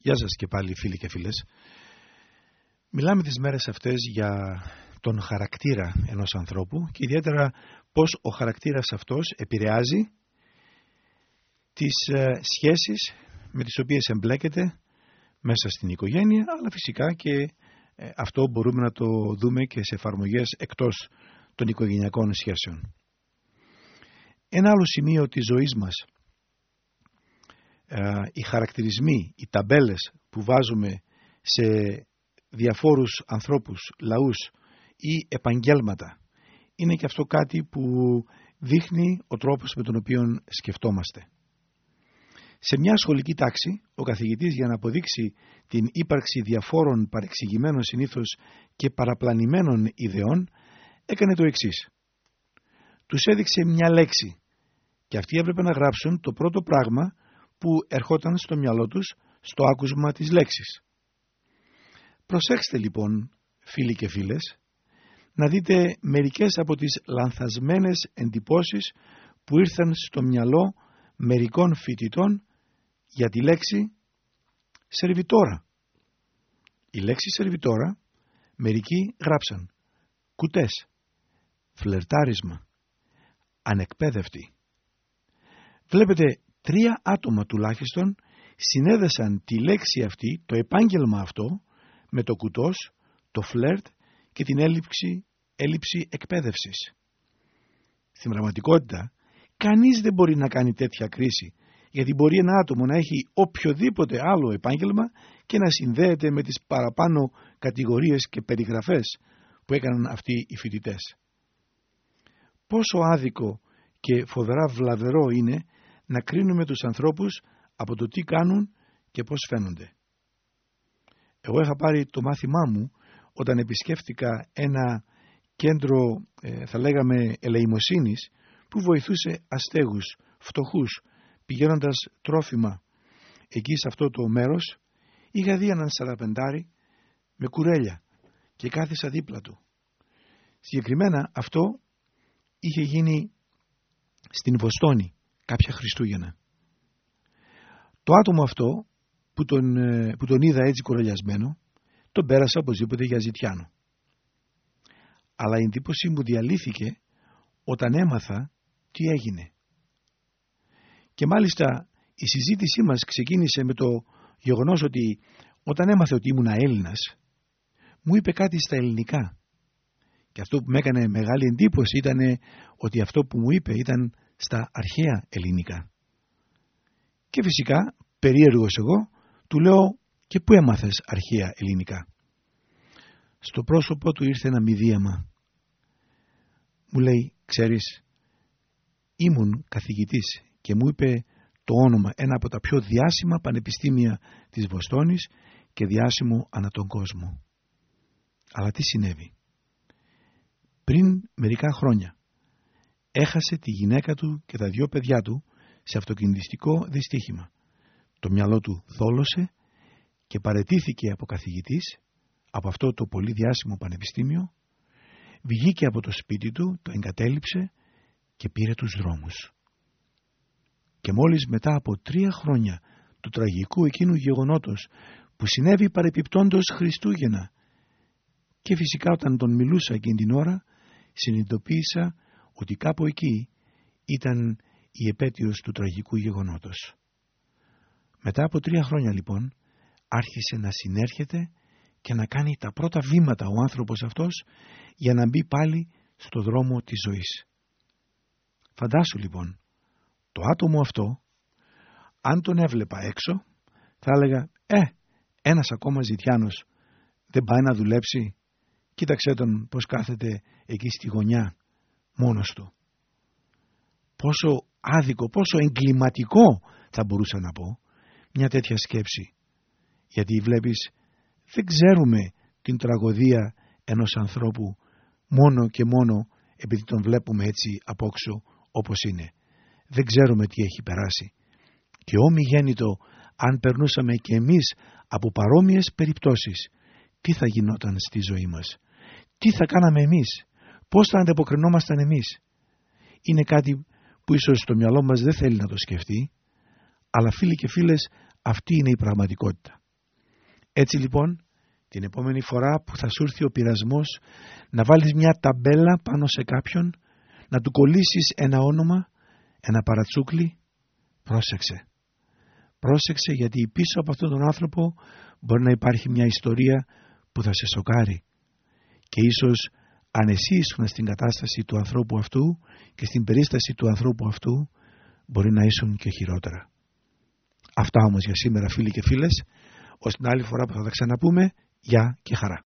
Γεια σας και πάλι φίλοι και φίλες. Μιλάμε τις μέρες αυτές για τον χαρακτήρα ενός ανθρώπου και ιδιαίτερα πώς ο χαρακτήρας αυτός επηρεάζει τις σχέσεις με τις οποίες εμπλέκεται μέσα στην οικογένεια, αλλά φυσικά και αυτό μπορούμε να το δούμε και σε εφαρμογές εκτός των οικογενειακών σχέσεων. Ένα άλλο σημείο της ζωής μας, οι χαρακτηρισμοί, οι ταμπέλες που βάζουμε σε διαφόρους ανθρώπους, λαούς ή επαγγέλματα, είναι και αυτό κάτι που δείχνει ο τρόπος με τον οποίο σκεφτόμαστε. Σε μια σχολική τάξη, ο καθηγητής, για να αποδείξει την ύπαρξη διαφόρων παρεξηγημένων συνήθως και παραπλανημένων ιδεών, έκανε το εξής. Τους έδειξε μια λέξη και αυτοί έπρεπε να γράψουν το πρώτο πράγμα που ερχόταν στο μυαλό τους στο άκουσμα της λέξης. Προσέξτε λοιπόν, φίλοι και φίλες, να δείτε μερικές από τις λανθασμένες εντυπώσεις που ήρθαν στο μυαλό μερικών φοιτητών για τη λέξη σερβιτόρα. Η λέξη σερβιτόρα μερικοί γράψαν κουτές, φλερτάρισμα, ανεκπαίδευτη. Βλέπετε, 3 άτομα τουλάχιστον συνέδεσαν τη λέξη αυτή, το επάγγελμα αυτό, με το κουτός, το φλερτ και την έλλειψη εκπαίδευσης. Στην πραγματικότητα, κανείς δεν μπορεί να κάνει τέτοια κρίση, γιατί μπορεί ένα άτομο να έχει οποιοδήποτε άλλο επάγγελμα και να συνδέεται με τις παραπάνω κατηγορίες και περιγραφές που έκαναν αυτοί οι φοιτητές. Πόσο άδικο και φοβερά βλαβερό είναι να κρίνουμε τους ανθρώπους από το τι κάνουν και πώς φαίνονται. Εγώ είχα πάρει το μάθημά μου όταν επισκέφτηκα ένα κέντρο, θα λέγαμε, ελεημοσύνης, που βοηθούσε αστέγους, φτωχούς, πηγαίνοντας τρόφιμα εκεί σε αυτό το μέρος. Είχα δει έναν σαραπεντάρι με κουρέλια και κάθισα δίπλα του. Συγκεκριμένα αυτό είχε γίνει στην Βοστόνη κάποια Χριστούγεννα. Το άτομο αυτό που τον είδα έτσι κουρελιασμένο, τον πέρασα οπωσδήποτε για ζητιάνο. Αλλά η εντύπωση μου διαλύθηκε όταν έμαθα τι έγινε. Και μάλιστα η συζήτησή μας ξεκίνησε με το γεγονός ότι όταν έμαθε ότι ήμουν Έλληνας, μου είπε κάτι στα ελληνικά. Και αυτό που με έκανε μεγάλη εντύπωση ήταν ότι αυτό που μου είπε ήταν στα αρχαία ελληνικά. Και φυσικά, περίεργος εγώ, του λέω, και πού έμαθες αρχαία ελληνικά? Στο πρόσωπό του ήρθε ένα μηδίαμα. Μου λέει, ξέρεις, ήμουν καθηγητής, και μου είπε το όνομα, ένα από τα πιο διάσημα πανεπιστήμια της Βοστόνης και διάσημο ανά τον κόσμο. Αλλά τι συνέβη? Πριν μερικά χρόνια έχασε τη γυναίκα του και τα 2 παιδιά του σε αυτοκινητιστικό δυστύχημα. Το μυαλό του θόλωσε και παραιτήθηκε από καθηγητής από αυτό το πολύ διάσημο πανεπιστήμιο, βγήκε από το σπίτι του, το εγκατέλειψε και πήρε τους δρόμους. Και μόλις μετά από 3 χρόνια του τραγικού εκείνου γεγονότος που συνέβη παρεπιπτόντος Χριστούγεννα, και φυσικά όταν τον μιλούσα εκείνη την ώρα, συνειδητοποίησα ότι κάπου εκεί ήταν η επέτειος του τραγικού γεγονότος. Μετά από 3 χρόνια λοιπόν άρχισε να συνέρχεται και να κάνει τα πρώτα βήματα ο άνθρωπος αυτός για να μπει πάλι στο δρόμο της ζωής. Φαντάσου λοιπόν, το άτομο αυτό, αν τον έβλεπα έξω, θα έλεγα ένας ακόμα ζητιάνος δεν πάει να δουλέψει? Κοίταξε τον πως κάθεται εκεί στη γωνιά μόνος του. Πόσο άδικο, πόσο εγκληματικό θα μπορούσα να πω μια τέτοια σκέψη. Γιατί βλέπεις, δεν ξέρουμε την τραγωδία ενός ανθρώπου μόνο και μόνο επειδή τον βλέπουμε έτσι απόξω όπως είναι. Δεν ξέρουμε τι έχει περάσει. Και ομιγέννητο, αν περνούσαμε και εμείς από παρόμοιες περιπτώσεις, τι θα γινόταν στη ζωή μας? Τι θα κάναμε εμείς? Πώς θα ανταποκρινόμασταν εμείς? Είναι κάτι που ίσως το μυαλό μας δεν θέλει να το σκεφτεί, αλλά φίλοι και φίλες, αυτή είναι η πραγματικότητα. Έτσι λοιπόν, την επόμενη φορά που θα σου έρθει ο πειρασμός να βάλεις μια ταμπέλα πάνω σε κάποιον, να του κολλήσεις ένα όνομα, ένα παρατσούκλι, πρόσεξε. Πρόσεξε, γιατί πίσω από αυτόν τον άνθρωπο μπορεί να υπάρχει μια ιστορία που θα σε σοκάρει. Και ίσως αν εσύ ήσουν στην κατάσταση του ανθρώπου αυτού και στην περίσταση του ανθρώπου αυτού, μπορεί να ήσουν και χειρότερα. Αυτά όμως για σήμερα, φίλοι και φίλες. Ως την άλλη φορά που θα τα ξαναπούμε, γεια και χαρά.